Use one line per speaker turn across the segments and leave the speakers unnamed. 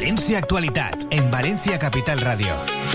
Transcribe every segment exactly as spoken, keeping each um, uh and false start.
Valencia Actualidad, en Valencia Capital Radio.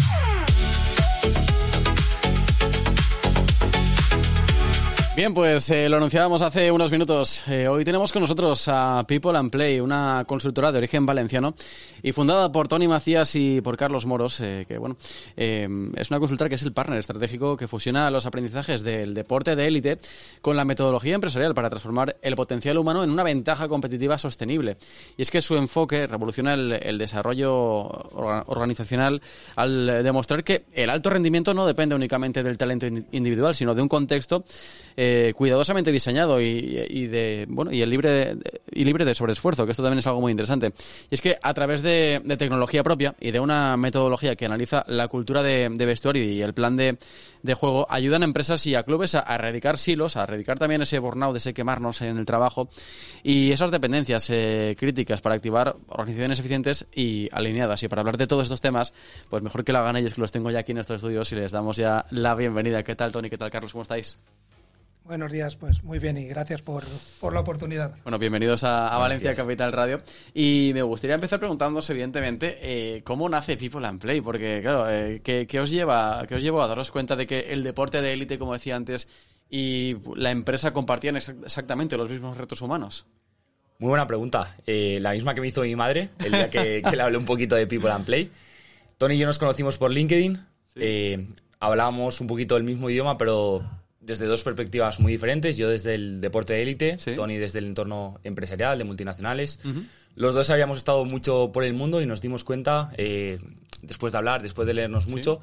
Bien, pues eh, lo anunciábamos hace unos minutos. Eh, hoy tenemos con nosotros a People and Play, una consultora de origen valenciano y fundada por Toni Macías y por Carlos Moros, eh, que bueno, eh, es una consultora que es el partner estratégico que fusiona los aprendizajes del deporte de élite con la metodología empresarial para transformar el potencial humano en una ventaja competitiva sostenible. Y es que su enfoque revoluciona el, el desarrollo organizacional al demostrar que el alto rendimiento no depende únicamente del talento individual, sino de un contexto Eh, cuidadosamente diseñado y, y de bueno y el libre de, y libre de sobreesfuerzo, que esto también es algo muy interesante. Y es que a través de, de tecnología propia y de una metodología que analiza la cultura de, de vestuario y el plan de, de juego, ayudan a empresas y a clubes a, a erradicar silos, a erradicar también ese burnout, ese quemarnos en el trabajo y esas dependencias eh, críticas para activar organizaciones eficientes y alineadas. Y para hablar de todos estos temas, pues mejor que lo hagan ellos, que los tengo ya aquí en estos estudios, y les damos ya la bienvenida. ¿Qué tal, Toni? ¿Qué tal, Carlos? ¿Cómo estáis?
Buenos días, pues muy bien y gracias por, por la oportunidad.
Bueno, bienvenidos a, a Valencia días. Capital Radio. Y me gustaría empezar preguntándoos, evidentemente, eh, ¿cómo nace People and Play? Porque, claro, eh, ¿qué, qué os lleva, qué os llevó a daros cuenta de que el deporte de élite, como decía antes, y la empresa compartían exactamente los mismos retos humanos?
Muy buena pregunta. Eh, la misma que me hizo mi madre el día que, que le hablé un poquito de People and Play. Toni y yo nos conocimos por LinkedIn. Sí. Eh, hablábamos un poquito del mismo idioma, pero desde dos perspectivas muy diferentes. Yo desde el deporte de élite, ¿sí? Toni desde el entorno empresarial, de multinacionales. Uh-huh. Los dos habíamos estado mucho por el mundo y nos dimos cuenta, eh, después de hablar, después de leernos ¿sí? mucho,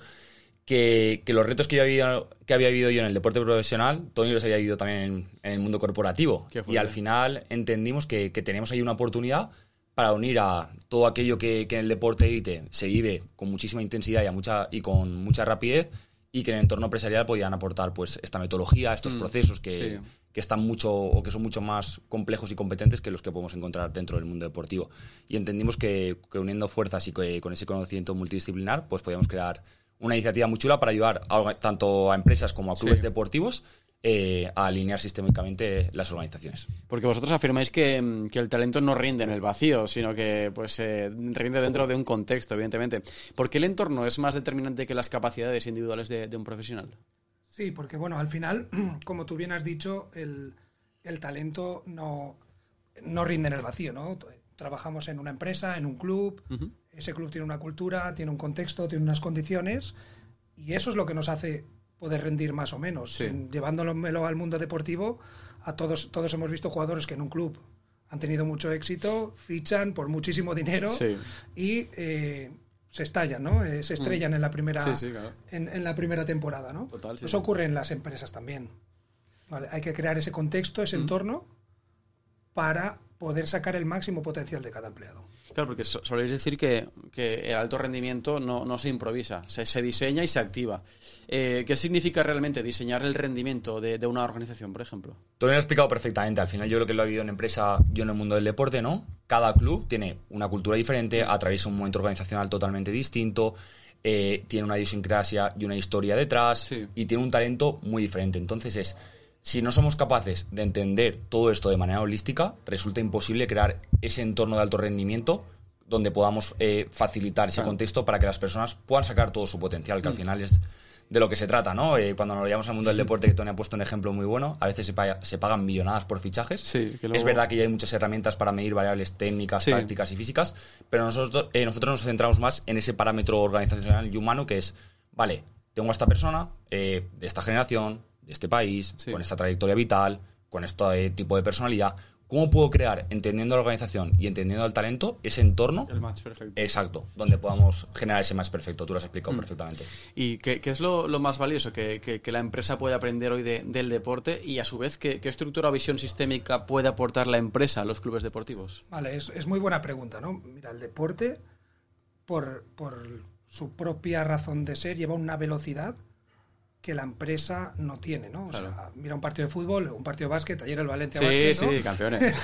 que, que los retos que, yo había, que había vivido yo en el deporte profesional, Toni los había vivido también en, en el mundo corporativo. Y al final entendimos que, que teníamos ahí una oportunidad para unir a todo aquello que, que en el deporte élite se vive con muchísima intensidad y, a mucha, y con mucha rapidez, y que en el entorno empresarial podían aportar pues esta metodología, estos mm, procesos que, sí. que están mucho o que son mucho más complejos y competentes que los que podemos encontrar dentro del mundo deportivo. Y entendimos que, que uniendo fuerzas y que con ese conocimiento multidisciplinar pues podíamos crear una iniciativa muy chula para ayudar a, tanto a empresas como a clubes sí. deportivos Eh, a alinear sistémicamente las organizaciones.
Porque vosotros afirmáis que, que el talento no rinde en el vacío, sino que pues eh, rinde dentro de un contexto, evidentemente. ¿Por qué el entorno es más determinante que las capacidades individuales de, de un profesional?
Sí, porque bueno, al final, como tú bien has dicho, el, el talento no, no rinde en el vacío, ¿no? Trabajamos en una empresa, en un club, uh-huh. ese club tiene una cultura, tiene un contexto, tiene unas condiciones, y eso es lo que nos hace poder rendir más o menos. Sí. En, llevándolo al mundo deportivo, a todos todos hemos visto jugadores que en un club han tenido mucho éxito, fichan por muchísimo dinero sí. y eh, se estallan, ¿no? Eh, se estrellan mm. en la primera sí, sí, claro. en, en la primera temporada, ¿no? Total, sí, Eso sí. ocurre en las empresas también. Vale, hay que crear ese contexto, ese mm. entorno para poder sacar el máximo potencial de cada empleado.
Claro, porque so- soléis decir que, que el alto rendimiento no, no se improvisa, se, se diseña y se activa. Eh, ¿Qué significa realmente diseñar el rendimiento de, de una organización, por ejemplo?
Tú lo has explicado perfectamente. Al final yo creo que lo he vivido en empresa, yo en el mundo del deporte, ¿no? Cada club tiene una cultura diferente, atraviesa un momento organizacional totalmente distinto, eh, tiene una idiosincrasia y una historia detrás sí. y tiene un talento muy diferente. Entonces es... Si no somos capaces de entender todo esto de manera holística, resulta imposible crear ese entorno de alto rendimiento donde podamos eh, facilitar ese claro. contexto para que las personas puedan sacar todo su potencial, que mm. al final es de lo que se trata, ¿no? Eh, cuando nos llevamos al mundo del deporte, que Toni ha puesto un ejemplo muy bueno, a veces se, paga, se pagan millonadas por fichajes. Sí, que luego... Es verdad que ya hay muchas herramientas para medir variables técnicas, sí. tácticas y físicas, pero nosotros, eh, nosotros nos centramos más en ese parámetro organizacional y humano que es, vale, tengo a esta persona eh, de esta generación, de este país, sí. con esta trayectoria vital, con este tipo de personalidad. ¿Cómo puedo crear, entendiendo la organización y entendiendo el talento, ese entorno?
El match perfecto.
Exacto, donde podamos generar ese match perfecto. Tú lo has explicado mm. perfectamente.
¿Y qué, qué es lo, lo más valioso que, que, que la empresa puede aprender hoy de, del deporte? Y a su vez, ¿qué, qué estructura o visión sistémica puede aportar la empresa a los clubes deportivos?
Vale, es, es muy buena pregunta, ¿no? Mira, el deporte, por, por su propia razón de ser, lleva una velocidad que la empresa no tiene, ¿no? O claro. sea, mira un partido de fútbol, un partido de básquet, ayer el Valencia
sí,
Básquet,
¿no? Sí, sí, campeones.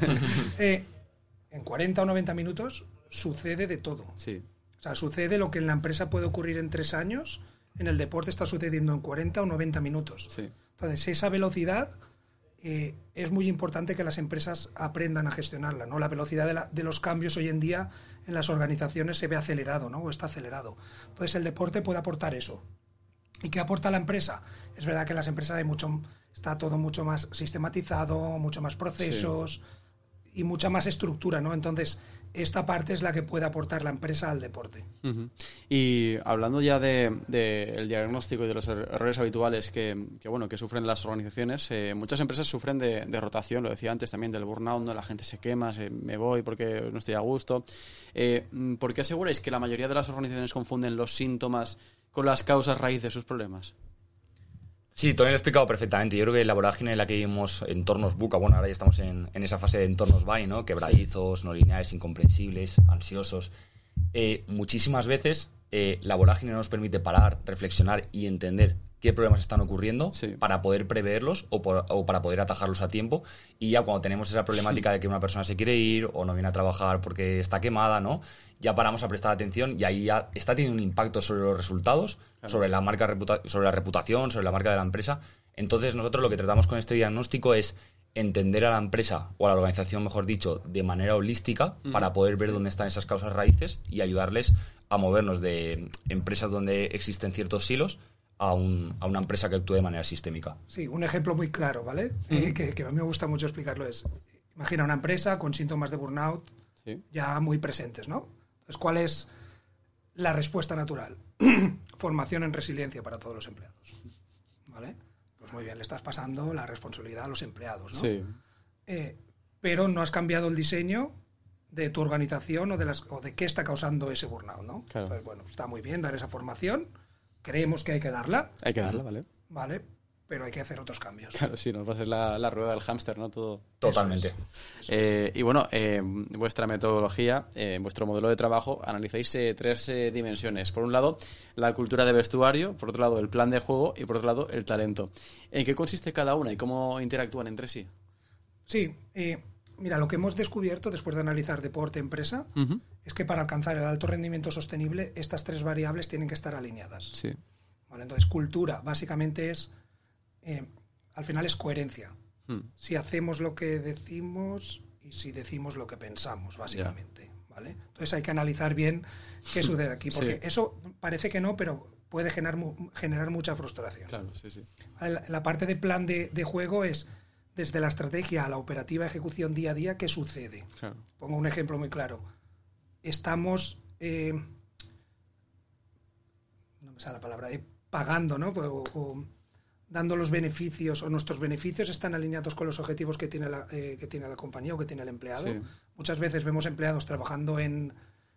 eh, en cuarenta o noventa minutos sucede de todo.
Sí.
O sea, sucede lo que en la empresa puede ocurrir en tres años, en el deporte está sucediendo en cuarenta o noventa minutos.
Sí.
Entonces, esa velocidad eh, es muy importante que las empresas aprendan a gestionarla, ¿no? La velocidad de, la, de los cambios hoy en día en las organizaciones se ve acelerado, ¿no? O está acelerado. Entonces el deporte puede aportar eso. ¿Y qué aporta la empresa? Es verdad que en las empresas hay mucho, está todo mucho más sistematizado, mucho más procesos sí. y mucha más estructura, ¿no? Entonces esta parte es la que puede aportar la empresa al deporte.
Uh-huh. Y hablando ya del de, de diagnóstico y de los errores habituales que, que, bueno, que sufren las organizaciones, eh, muchas empresas sufren de, de rotación, lo decía antes también, del burnout, ¿no? La gente se quema, se, me voy porque no estoy a gusto. Eh, ¿Por qué aseguráis que la mayoría de las organizaciones confunden los síntomas con las causas raíz de sus problemas?
Sí, Tony lo ha explicado perfectamente. Yo creo que la vorágine en la que vivimos, entornos buca, bueno, ahora ya estamos en, en esa fase de entornos B A I, ¿no? Quebradizos, sí. no lineales, incomprensibles, ansiosos. Eh, muchísimas veces eh, la vorágine no nos permite parar, reflexionar y entender qué problemas están ocurriendo sí. para poder preverlos o, por, o para poder atajarlos a tiempo. Y ya cuando tenemos esa problemática sí. de que una persona se quiere ir o no viene a trabajar porque está quemada, ¿no? Ya paramos a prestar atención y ahí ya está teniendo un impacto sobre los resultados, claro. sobre la marca, sobre la reputación, sobre la marca de la empresa. Entonces nosotros lo que tratamos con este diagnóstico es entender a la empresa, o a la organización, mejor dicho, de manera holística mm. para poder ver dónde están esas causas raíces y ayudarles a movernos de empresas donde existen ciertos silos a, un, a una empresa que actúe de manera sistémica.
Sí, un ejemplo muy claro, ¿vale? Mm. Eh, que, que a mí me gusta mucho explicarlo es, imagina una empresa con síntomas de burnout sí. ya muy presentes, ¿no? Entonces, ¿cuál es la respuesta natural? Formación en resiliencia para todos los empleados, ¿vale? Pues muy bien, le estás pasando la responsabilidad a los empleados, ¿no?
Sí.
Eh, pero no has cambiado el diseño de tu organización o de, las, o de qué está causando ese burnout, ¿no?
Claro.
Entonces, bueno, está muy bien dar esa formación, creemos que hay que darla.
Hay que darla, ¿vale?
Vale, pero hay que hacer otros cambios.
Claro, sí, nos va a ser la, la rueda del hámster, ¿no? Todo.
Totalmente.
Eso es. Eso
eh, y bueno, eh, vuestra metodología, eh, vuestro modelo de trabajo, analizáis eh, tres eh, dimensiones. Por un lado, la cultura de vestuario, por otro lado, el plan de juego y por otro lado, el talento. ¿En qué consiste cada una y cómo interactúan entre sí?
Sí, eh, mira, lo que hemos descubierto después de analizar deporte-empresa uh-huh. es que para alcanzar el alto rendimiento sostenible, estas tres variables tienen que estar alineadas.
Sí.
Vale, entonces, cultura básicamente es, eh, al final es coherencia. Hmm. Si hacemos lo que decimos y si decimos lo que pensamos, básicamente. Yeah. ¿Vale? Entonces hay que analizar bien qué sucede aquí, porque sí. eso parece que no, pero puede generar, generar mucha frustración.
Claro, sí, sí.
La, la parte de plan de, de juego es desde la estrategia a la operativa ejecución día a día, ¿qué sucede?
Claro.
Pongo un ejemplo muy claro. Estamos, eh, no me sale la palabra, eh, pagando, ¿no? O, o dando los beneficios, o nuestros beneficios están alineados con los objetivos que tiene la, eh, que tiene la compañía o que tiene el empleado. Sí. Muchas veces vemos empleados trabajando en,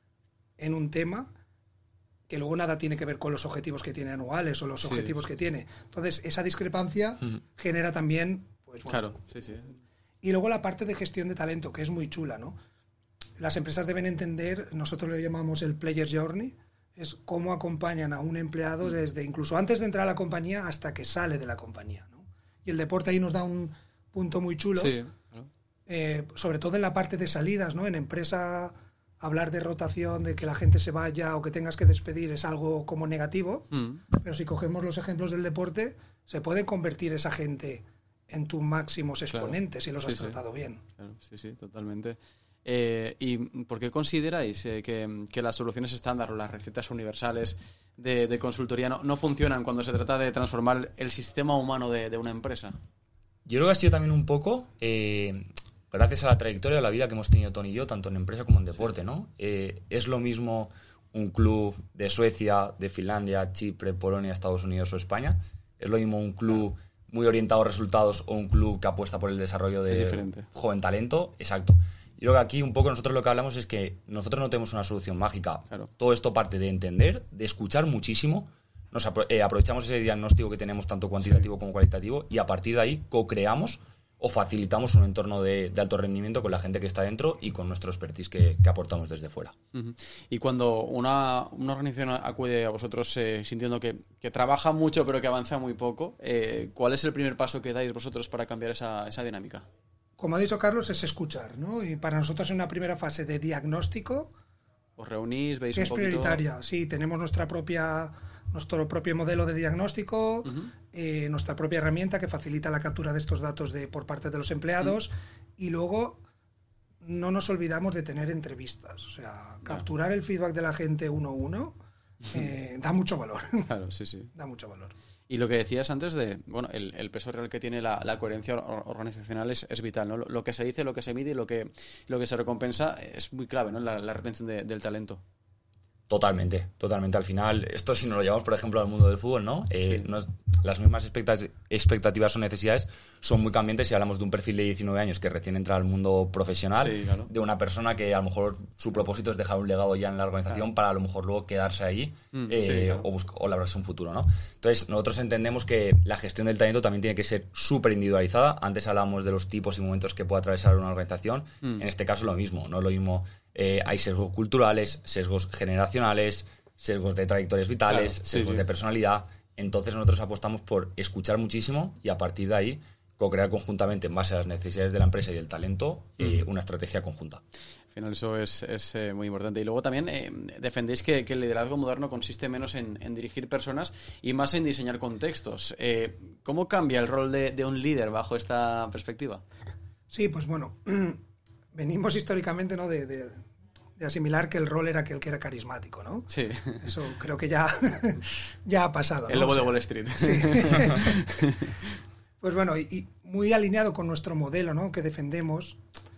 en un tema que luego nada tiene que ver con los objetivos que tiene anuales o los sí. objetivos que tiene. Entonces, esa discrepancia uh-huh. genera también... Pues, bueno,
claro, sí, sí.
Y luego la parte de gestión de talento, que es muy chula, ¿no? Las empresas deben entender, nosotros lo llamamos el Player Journey, es cómo acompañan a un empleado desde incluso antes de entrar a la compañía hasta que sale de la compañía, ¿no? Y el deporte ahí nos da un punto muy chulo,
sí, claro.
eh, sobre todo en la parte de salidas, ¿no? En empresa, hablar de rotación, de que la gente se vaya o que tengas que despedir es algo como negativo, mm. pero si cogemos los ejemplos del deporte, se puede convertir esa gente en tus máximos exponentes, claro. si los sí, has tratado
sí.
bien.
Claro, sí, sí, totalmente. Eh, ¿Y por qué consideráis eh, que, que las soluciones estándar o las recetas universales de, de consultoría no, no funcionan cuando se trata de transformar el sistema humano de, de una empresa?
Yo creo que ha sido también un poco, eh, gracias a la trayectoria de la vida que hemos tenido Tony y yo, tanto en empresa como en deporte, ¿no? Eh, es lo mismo un club de Suecia, de Finlandia, Chipre, Polonia, Estados Unidos o España. Es lo mismo un club muy orientado a resultados o un club que apuesta por el desarrollo de joven talento. Exacto. Y creo que aquí un poco nosotros lo que hablamos es que nosotros no tenemos una solución mágica.
Claro.
Todo esto parte de entender, de escuchar muchísimo. Nos apro- eh, aprovechamos ese diagnóstico que tenemos tanto cuantitativo sí. como cualitativo y a partir de ahí co-creamos o facilitamos un entorno de, de alto rendimiento con la gente que está dentro y con nuestro expertise que, que aportamos desde fuera.
Uh-huh. Y cuando una, una organización acude a vosotros eh, sintiendo que, que trabaja mucho pero que avanza muy poco, eh, ¿cuál es el primer paso que dais vosotros para cambiar esa, esa dinámica?
Como ha dicho Carlos, es escuchar, ¿no? Y para nosotros en una primera fase de diagnóstico...
¿Os reunís, veis
que
un
es
poquito?
prioritaria, sí, tenemos nuestra propia, nuestro propio modelo de diagnóstico, uh-huh. eh, nuestra propia herramienta que facilita la captura de estos datos de, por parte de los empleados uh-huh. y luego no nos olvidamos de tener entrevistas. O sea, capturar el feedback de la gente uno a uno eh, da mucho valor.
Claro, sí, sí.
Da mucho valor.
Y lo que decías antes de, bueno, el, el peso real que tiene la, la coherencia or- organizacional es, es vital, ¿no? Lo, lo que se dice, lo que se mide y lo que, lo que se recompensa es muy clave, ¿no? La, la retención de, del talento.
Totalmente, totalmente. Al final, esto si nos lo llevamos, por ejemplo, al mundo del fútbol, ¿no? Eh,
Sí.
no es- las mismas expectat- expectativas o necesidades son muy cambiantes si hablamos de un perfil de diecinueve años que recién entra al mundo profesional,
Sí, claro.
de una persona que a lo mejor su propósito es dejar un legado ya en la organización
Claro.
para a lo mejor luego quedarse ahí
Mm,
eh,
sí, claro.
o, busc- o labrarse un futuro, ¿no? Entonces, nosotros entendemos que la gestión del talento también tiene que ser súper individualizada. Antes hablábamos de los tipos y momentos que puede atravesar una organización.
Mm.
En este caso, lo mismo, ¿no? Lo mismo, eh, hay sesgos culturales, sesgos generacionales, sesgos de trayectorias vitales,
Claro, sí,
sesgos
sí.
de personalidad. Entonces nosotros apostamos por escuchar muchísimo y a partir de ahí co-crear conjuntamente en base a las necesidades de la empresa y del talento eh, una estrategia conjunta.
Al final eso es, es eh, muy importante. Y luego también eh, defendéis que, que el liderazgo moderno consiste menos en, en dirigir personas y más en diseñar contextos. Eh, ¿Cómo cambia el rol de, de un líder bajo esta perspectiva?
Sí, pues bueno, venimos históricamente, ¿no? de, de, de asimilar que el rol era aquel que era carismático, ¿no?
Sí.
Eso creo que ya, ya ha pasado, ¿no?
El lobo
O sea,
de Wall Street.
Sí. Pues bueno, y, y muy alineado con nuestro modelo, ¿no? Que defendemos,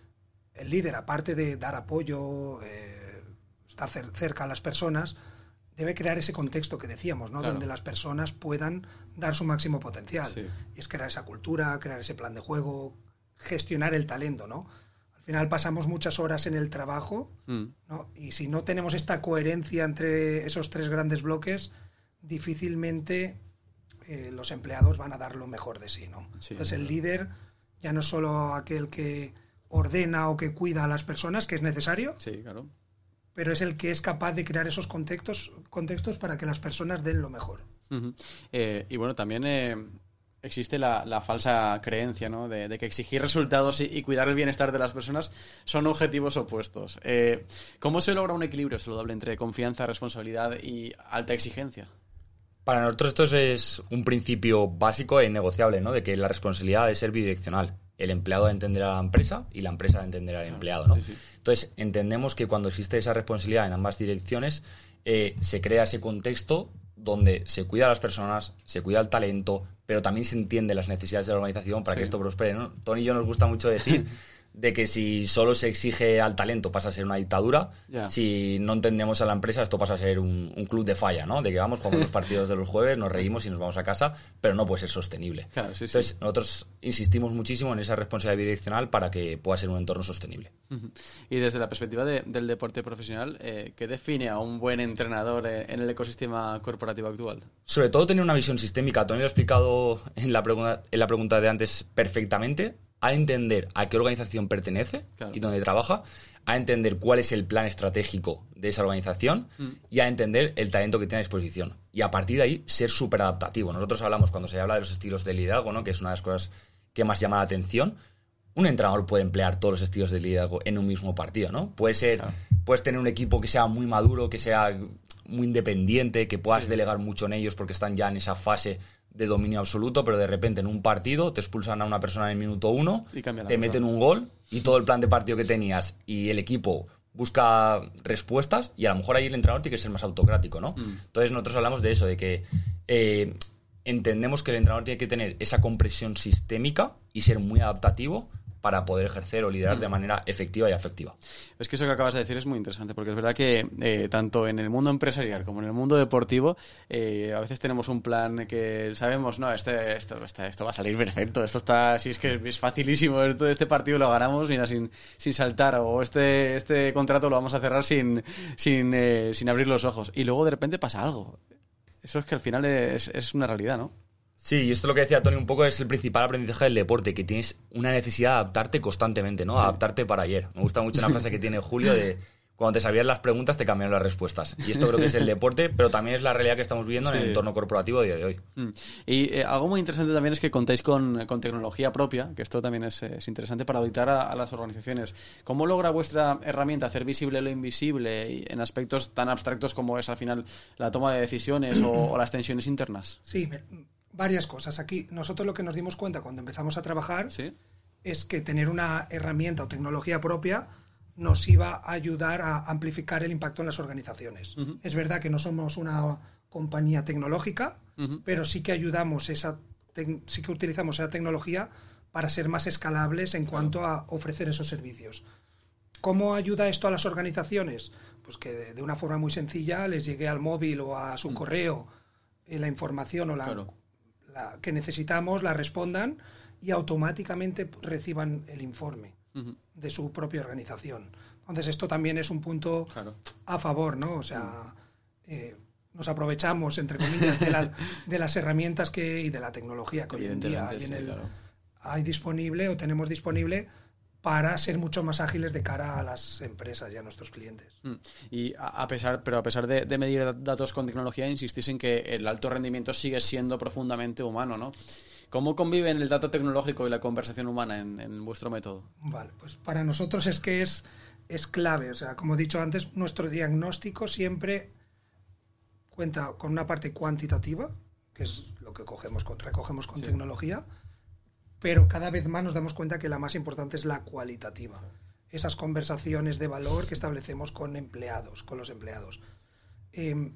el líder, aparte de dar apoyo, eh, estar cer- cerca a las personas, debe crear ese contexto que decíamos, ¿no?
Claro.
Donde las personas puedan dar su máximo potencial.
Sí.
Y es crear esa cultura, crear ese plan de juego, gestionar el talento, ¿no? Al final pasamos muchas horas en el trabajo,
Mm.
¿no? Y si no tenemos esta coherencia entre esos tres grandes bloques, difícilmente eh, los empleados van a dar lo mejor de sí, ¿no?
Sí,
Entonces
es
el
verdad.
líder ya no es solo aquel que ordena o que cuida a las personas, que es necesario,
Sí, claro.
pero es el que es capaz de crear esos contextos, contextos para que las personas den lo mejor.
Ujú. Eh, y bueno, también eh, existe la, la falsa creencia, ¿no? de, de que exigir resultados y, y cuidar el bienestar de las personas son objetivos opuestos. Eh, ¿Cómo se logra un equilibrio saludable entre confianza, responsabilidad y alta exigencia?
Para nosotros esto es un principio básico e innegociable, ¿no? De que la responsabilidad debe ser bidireccional. El empleado debe entender a la empresa y la empresa debe entender al empleado, ¿no?
sí, sí.
Entonces, entendemos que cuando existe esa responsabilidad en ambas direcciones, eh, se crea ese contexto donde se cuida a las personas, se cuida el talento, pero también se entiende las necesidades de la organización para
Sí.
que esto prospere, ¿no? Tony y yo nos gusta mucho decir de que si solo se exige al talento pasa a ser una dictadura,
Ya.
si no entendemos a la empresa esto pasa a ser un, un club de falla, ¿no? De que vamos, jugamos los partidos de los jueves, nos reímos y nos vamos a casa, pero no puede ser sostenible.
Claro, sí, sí.
Entonces, nosotros insistimos muchísimo en esa responsabilidad bidireccional para que pueda ser un entorno sostenible.
Ujú. Y desde la perspectiva de- del deporte profesional, eh, ¿qué define a un buen entrenador eh, en el ecosistema corporativo actual?
Sobre todo tener una visión sistémica. Tony lo ha explicado en la pregunta, en la pregunta de antes perfectamente. A entender a qué organización pertenece
Claro.
y dónde trabaja, a entender cuál es el plan estratégico de esa organización
Mm.
y a entender el talento que tiene a disposición. Y a partir de ahí, ser súper adaptativo. Nosotros hablamos, cuando se habla de los estilos de liderazgo, ¿no? Que es una de las cosas que más llama la atención, un entrenador puede emplear todos los estilos de liderazgo en un mismo partido, ¿no? Puede ser,
Claro.
puedes tener un equipo que sea muy maduro, que sea muy independiente, que puedas
Sí.
delegar mucho en ellos porque están ya en esa fase de dominio absoluto, pero de repente en un partido te expulsan a una persona en el minuto uno,
Y cambia la
te
cosa.
meten un gol y todo el plan de partido que tenías y el equipo busca respuestas y a lo mejor ahí el entrenador tiene que ser más autocrático, ¿no?
Mm.
Entonces nosotros hablamos de eso, de que eh, entendemos que el entrenador tiene que tener esa comprensión sistémica y ser muy adaptativo para poder ejercer o liderar de manera efectiva y afectiva.
Es que eso que acabas de decir es muy interesante, porque es verdad que eh, tanto en el mundo empresarial como en el mundo deportivo, eh, a veces tenemos un plan que sabemos, no, este, esto, este, esto va a salir perfecto, esto está, si es que es facilísimo, esto, este partido lo ganamos mira, sin, sin saltar, o este, este contrato lo vamos a cerrar sin, sin, eh, sin abrir los ojos. Y luego de repente pasa algo. Eso es que al final es, es una realidad, ¿no?
Sí, y esto lo que decía Tony un poco es el principal aprendizaje del deporte, que tienes una necesidad de adaptarte constantemente, ¿no?
Sí.
Adaptarte para ayer. Me gusta mucho una frase que tiene Julio de cuando te sabías las preguntas te cambiaron las respuestas. Y esto creo que es el deporte, pero también es la realidad que estamos viviendo en
Sí.
el entorno corporativo a día de hoy.
Mm. Y eh, algo muy interesante también es que contáis con, con tecnología propia, que esto también es, es interesante para auditar a, a las organizaciones. ¿Cómo logra vuestra herramienta hacer visible lo invisible y en aspectos tan abstractos como es al final la toma de decisiones o, o las tensiones internas?
Sí, me- varias cosas. Aquí nosotros lo que nos dimos cuenta cuando empezamos a trabajar
¿Sí?
es que tener una herramienta o tecnología propia nos iba a ayudar a amplificar el impacto en las organizaciones. Uh-huh. Es verdad que no somos una compañía tecnológica, uh-huh. pero sí que ayudamos esa te- sí que utilizamos esa tecnología para ser más escalables en cuanto a ofrecer esos servicios. ¿Cómo ayuda esto a las organizaciones? Pues que de, de una forma muy sencilla les llegue al móvil o a su uh-huh. correo eh, la información o la, claro. la que necesitamos, la respondan y automáticamente reciban el informe uh-huh. de su propia organización. Entonces esto también es un punto claro. a favor, ¿no? O sea, eh, nos aprovechamos, entre comillas, de, la, de las herramientas que y de la tecnología que hoy en día hay, en el, sí, claro. hay disponible o tenemos disponible para ser mucho más ágiles de cara a las empresas y a nuestros clientes.
Y a pesar, pero a pesar de, de medir datos con tecnología, insistís en que el alto rendimiento sigue siendo profundamente humano, ¿no? ¿Cómo conviven el dato tecnológico y la conversación humana en, en vuestro método?
Vale, pues para nosotros es que es, es clave. O sea, como he dicho antes, nuestro diagnóstico siempre cuenta con una parte cuantitativa, que es lo que cogemos con, recogemos con sí. tecnología, pero cada vez más nos damos cuenta que la más importante es la cualitativa. Esas conversaciones de valor que establecemos con empleados, con los empleados. Eh,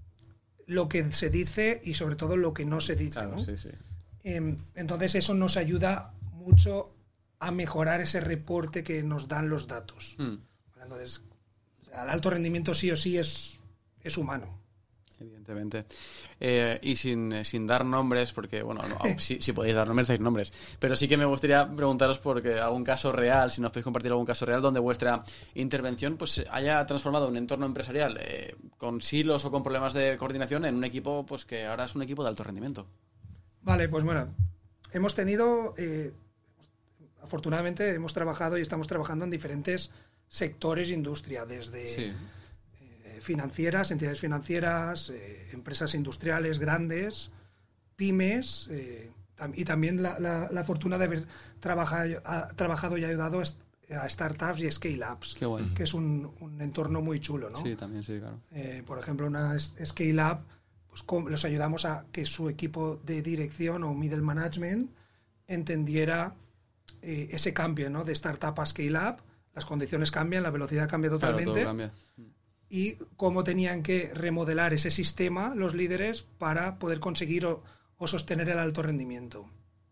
lo que se dice y sobre todo lo que no se dice,
claro,
¿no?
Sí, sí.
Entonces eso nos ayuda mucho a mejorar ese reporte que nos dan los datos. Mm. Entonces, el alto rendimiento sí o sí es, es humano.
Evidentemente. Eh, y sin, sin dar nombres, porque, bueno, no, si, si podéis dar nombres, dais nombres. Pero sí que me gustaría preguntaros porque algún caso real, si nos podéis compartir algún caso real donde vuestra intervención pues haya transformado un entorno empresarial eh, con silos o con problemas de coordinación en un equipo pues que ahora es un equipo de alto rendimiento. Vale,
pues bueno, hemos tenido, eh, afortunadamente hemos trabajado y estamos trabajando en diferentes sectores de industria, desde sí. eh, financieras, entidades financieras, eh, empresas industriales grandes, pymes, eh, tam- y también la, la, la fortuna de haber trabajado, ha, trabajado y ayudado a startups y scale-ups,
Qué bueno.
que es un, un entorno muy chulo, ¿no?
Sí, también, sí, claro.
Eh, por ejemplo, una scale-up, pues los ayudamos a que su equipo de dirección o middle management entendiera eh, ese cambio, ¿no? De startup a scale-up, las condiciones cambian, la velocidad cambia totalmente.
Claro, todo cambia.
Y cómo tenían que remodelar ese sistema los líderes para poder conseguir o, o sostener el alto rendimiento.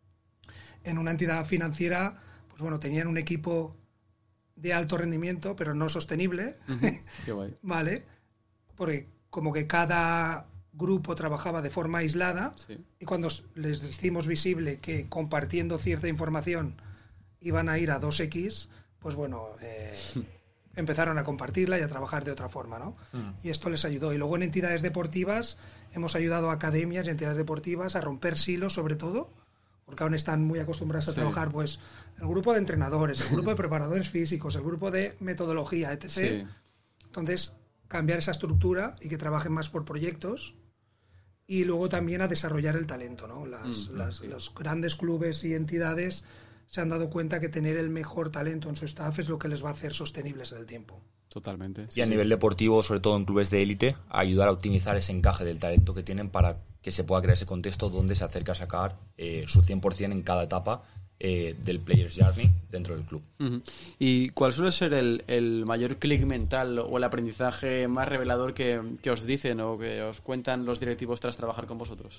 En una entidad financiera, pues bueno, tenían un equipo de alto rendimiento, pero no sostenible.
Uh-huh. Qué guay.
Vale, porque como que cada grupo trabajaba de forma aislada,
sí.
y cuando les hicimos visible que compartiendo cierta información iban a ir a dos equis, pues bueno, eh, empezaron a compartirla y a trabajar de otra forma, ¿no? Mm. Y esto les ayudó. Y luego en entidades deportivas hemos ayudado a academias y entidades deportivas a romper silos, sobre todo, porque aún están muy acostumbrados a sí. trabajar, pues, el grupo de entrenadores, el grupo de preparadores físicos, el grupo de metodología, etcétera. Sí. Entonces, cambiar esa estructura y que trabajen más por proyectos. Y luego también a desarrollar el talento, ¿no? Las, mm, las, sí. Los grandes clubes y entidades se han dado cuenta que tener el mejor talento en su staff es lo que les va a hacer sostenibles en el tiempo.
Totalmente.
Sí, y a sí. nivel deportivo, sobre todo en clubes de élite, ayudar a optimizar ese encaje del talento que tienen para que se pueda crear ese contexto donde se acerca a sacar eh, su cien por ciento en cada etapa eh, del Player's Journey dentro del club.
Uh-huh. ¿Y cuál suele ser el, el mayor clic mental o el aprendizaje más revelador que, que os dicen o que os cuentan los directivos tras trabajar con vosotros?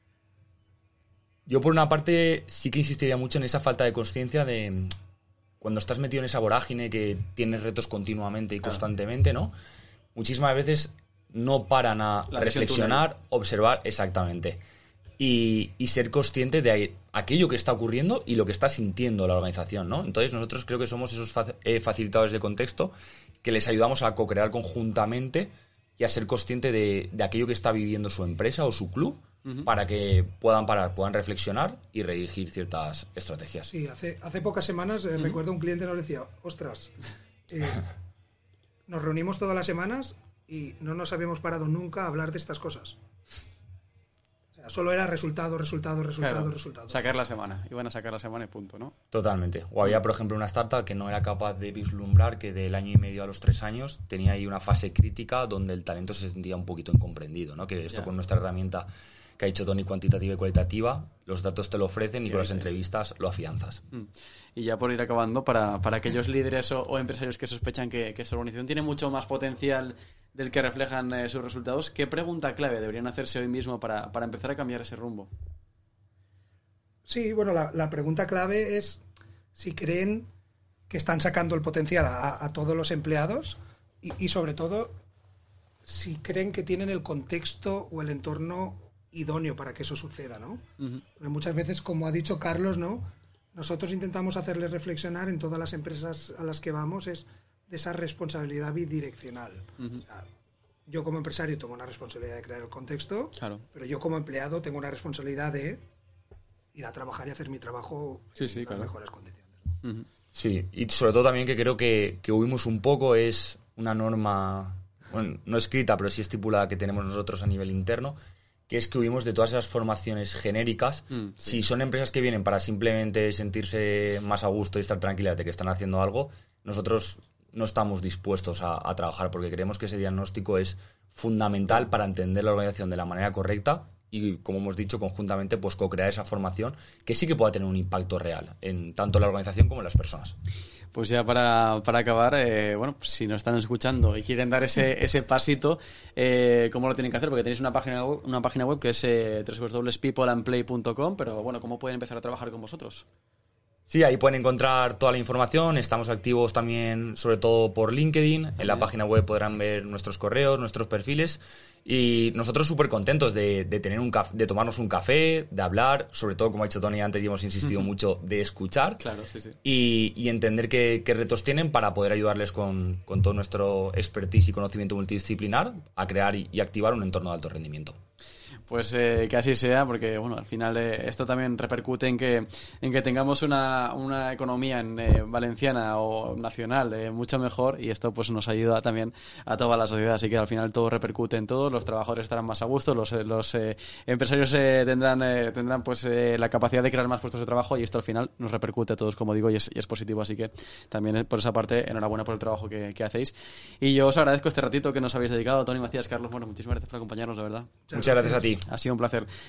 Yo por una parte sí que insistiría mucho en esa falta de consciencia de cuando estás metido en esa vorágine que tienes retos continuamente y claro. constantemente, ¿no? Muchísimas veces no paran a La reflexionar, observar exactamente y, y ser consciente de aquello que está ocurriendo y lo que está sintiendo la organización, ¿no? Entonces nosotros creo que somos esos facilitadores de contexto que les ayudamos a co-crear conjuntamente y a ser consciente de, de aquello que está viviendo su empresa o su club, uh-huh. para que puedan parar, puedan reflexionar y redirigir ciertas estrategias.
Sí, hace, hace pocas semanas eh, uh-huh. recuerdo un cliente nos decía, ostras, eh, nos reunimos todas las semanas y no nos habíamos parado nunca a hablar de estas cosas. O sea, solo era resultado, resultado, resultado, claro, resultado.
Sacar la semana, iban a sacar la semana y punto, ¿no?
Totalmente. O había, por ejemplo, una startup que no era capaz de vislumbrar que del año y medio a los tres años tenía ahí una fase crítica donde el talento se sentía un poquito incomprendido, ¿no? Que esto yeah. con nuestra herramienta que ha dicho Tony, cuantitativa y cualitativa. Los datos te lo ofrecen y
Sí,
con las
sí.
entrevistas lo afianzas.
Mm. Y ya por ir acabando, para, para aquellos líderes o, o empresarios que sospechan que, que su organización tiene mucho más potencial del que reflejan eh, sus resultados, ¿qué pregunta clave deberían hacerse hoy mismo para, para empezar a cambiar ese rumbo?
Sí, bueno, la, la pregunta clave es si creen que están sacando el potencial a, a todos los empleados y, y sobre todo si creen que tienen el contexto o el entorno idóneo para que eso suceda, ¿no?
Uh-huh.
Porque muchas veces, como ha dicho Carlos, ¿no? Nosotros intentamos hacerles reflexionar en todas las empresas a las que vamos es de esa responsabilidad bidireccional.
Uh-huh.
O sea, yo como empresario tengo una responsabilidad de crear el contexto,
Claro.
pero yo como empleado tengo una responsabilidad de ir a trabajar y hacer mi trabajo
Sí, sí,
en
claro.
las mejores condiciones.
Uh-huh.
Sí, y sobre todo también que creo que, que huimos un poco es una norma, bueno, no escrita, pero sí estipulada que tenemos nosotros a nivel interno, que es que huimos de todas esas formaciones genéricas.
Mm, sí.
Si son empresas que vienen para simplemente sentirse más a gusto y estar tranquilas de que están haciendo algo, nosotros no estamos dispuestos a, a trabajar porque creemos que ese diagnóstico es fundamental para entender la organización de la manera correcta y, como hemos dicho, conjuntamente pues co-crear esa formación que sí que pueda tener un impacto real en tanto la organización como en las personas.
Pues ya para, para acabar, eh, bueno, pues si nos están escuchando y quieren dar ese, ese pasito, eh, ¿cómo lo tienen que hacer? Porque tenéis una página web, una página web que es eh, doble u doble u doble u punto people and play punto com, pero bueno, ¿cómo pueden empezar a trabajar con vosotros?
Sí, ahí pueden encontrar toda la información. Estamos activos también, sobre todo por LinkedIn. En la página web podrán ver nuestros correos, nuestros perfiles. Y nosotros súper contentos de, de tener un caf- de tomarnos un café, de hablar, sobre todo, como ha dicho Tony antes y hemos insistido uh-huh. mucho, de escuchar.
Claro, sí, sí.
Y, y entender qué, qué retos tienen para poder ayudarles con, con todo nuestro expertise y conocimiento multidisciplinar a crear y, y activar un entorno de alto rendimiento.
Pues eh, que así sea, porque bueno, al final eh, esto también repercute en que en que tengamos una, una economía en, eh, valenciana o nacional eh, mucho mejor, y esto pues nos ayuda también a toda la sociedad, así que al final todo repercute en todo, los trabajadores estarán más a gusto, los, los eh, empresarios eh, tendrán eh, tendrán pues eh, la capacidad de crear más puestos de trabajo, y esto al final nos repercute a todos, como digo, y es, y es positivo, así que también por esa parte enhorabuena por el trabajo que, que hacéis, y yo os agradezco este ratito que nos habéis dedicado, Tony Macías, Carlos, bueno, muchísimas gracias por acompañarnos, de verdad.
Muchas gracias a ti.
Ha sido un placer.